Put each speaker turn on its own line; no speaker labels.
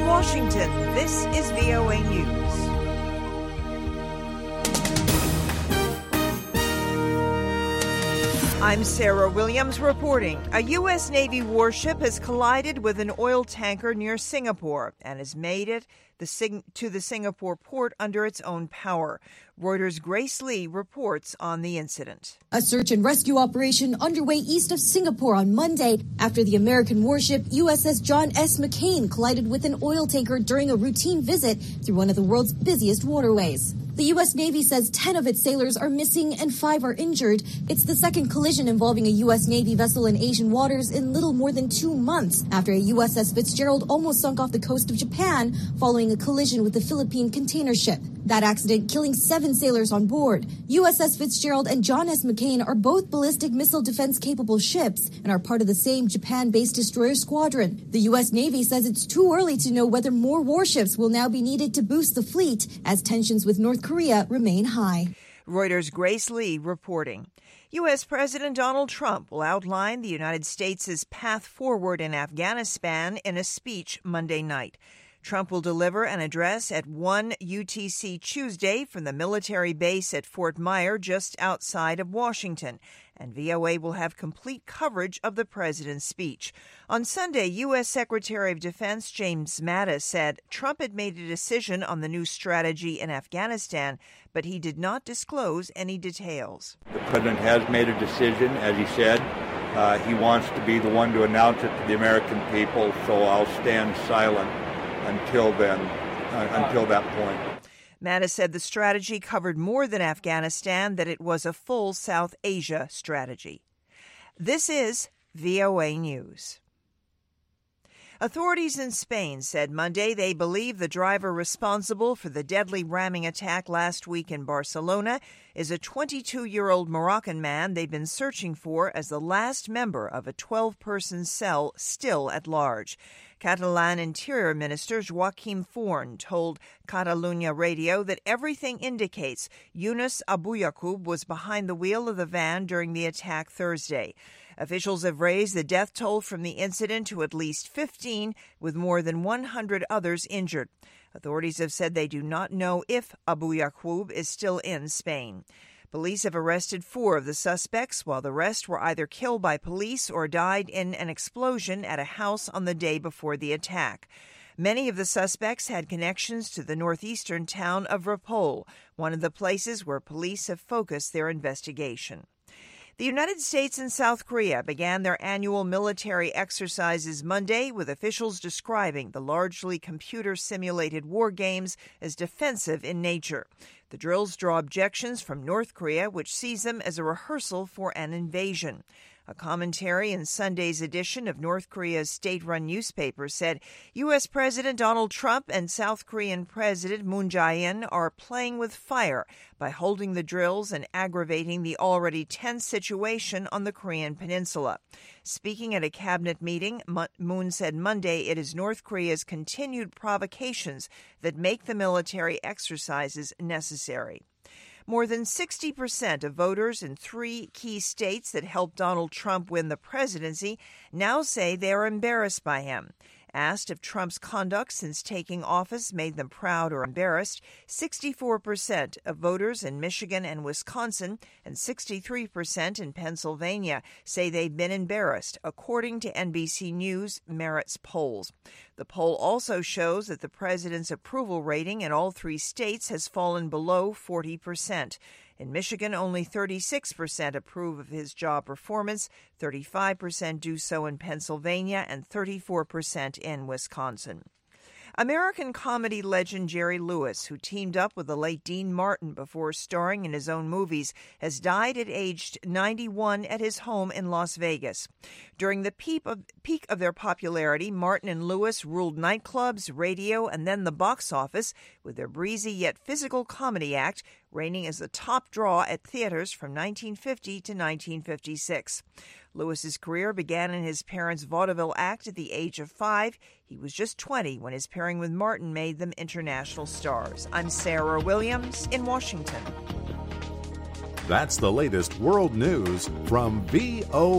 From Washington, this is VOA News. I'm Sarah Williams reporting. A U.S. Navy warship has collided with an oil tanker near Singapore and has made it to the Singapore port under its own power. Reuters' Grace Lee reports on the incident.
A search and rescue operation underway east of Singapore on Monday after the American warship USS John S. McCain collided with an oil tanker during a routine visit through one of the world's busiest waterways. The U.S. Navy says 10 of its sailors are missing and 5 are injured. It's the second collision involving a U.S. Navy vessel in Asian waters in little more than 2 months after a USS Fitzgerald almost sunk off the coast of Japan following a collision with a Philippine container ship. That accident killing 7 sailors on board. USS Fitzgerald and John S. McCain are both ballistic missile defense-capable ships and are part of the same Japan-based destroyer squadron. The U.S. Navy says it's too early to know whether more warships will now be needed to boost the fleet as tensions with North Korea remain high.
Reuters' Grace Lee reporting. U.S. President Donald Trump will outline the United States' path forward in Afghanistan in a speech Monday night. Trump will deliver an address at 1 UTC Tuesday from the military base at Fort Myer just outside of Washington, and VOA will have complete coverage of the president's speech. On Sunday, U.S. Secretary of Defense James Mattis said Trump had made a decision on the new strategy in Afghanistan, but he did not disclose any details.
The president has made a decision, as he said. He wants to be the one to announce it to the American people, so I'll stand silent until then, until that point.
Mattis said the strategy covered more than Afghanistan, that it was a full South Asia strategy. This is VOA News. Authorities in Spain said Monday they believe the driver responsible for the deadly ramming attack last week in Barcelona is a 22-year-old Moroccan man they've been searching for as the last member of a 12-person cell still at large. Catalan Interior Minister Joaquim Forn told Catalunya Radio that everything indicates Yunus Abuyaqub was behind the wheel of the van during the attack Thursday. Officials have raised the death toll from the incident to at least 15, with more than 100 others injured. Authorities have said they do not know if Abuyaqub is still in Spain. Police have arrested 4 of the suspects, while the rest were either killed by police or died in an explosion at a house on the day before the attack. Many of the suspects had connections to the northeastern town of Ripoll, one of the places where police have focused their investigation. The United States and South Korea began their annual military exercises Monday, with officials describing the largely computer-simulated war games as defensive in nature. The drills draw objections from North Korea, which sees them as a rehearsal for an invasion. A commentary in Sunday's edition of North Korea's state-run newspaper said U.S. President Donald Trump and South Korean President Moon Jae-in are playing with fire by holding the drills and aggravating the already tense situation on the Korean peninsula. Speaking at a cabinet meeting, Moon said Monday it is North Korea's continued provocations that make the military exercises necessary. More than 60% of voters in 3 key states that helped Donald Trump win the presidency now say they are embarrassed by him. Asked if Trump's conduct since taking office made them proud or embarrassed, 64% of voters in Michigan and Wisconsin and 63% in Pennsylvania say they've been embarrassed, according to NBC News Merit's polls. The poll also shows that the president's approval rating in all 3 states has fallen below 40%. In Michigan, only 36% approve of his job performance, 35% do so in Pennsylvania, and 34% in Wisconsin. American comedy legend Jerry Lewis, who teamed up with the late Dean Martin before starring in his own movies, has died at age 91 at his home in Las Vegas. During the peak of their popularity, Martin and Lewis ruled nightclubs, radio, and then the box office with their breezy yet physical comedy act, reigning as the top draw at theaters from 1950 to 1956. Lewis's career began in his parents' vaudeville act at the age of 5. He was just 20 when his pairing with Martin made them international stars. I'm Sarah Williams in Washington.
That's the latest world news from VOA.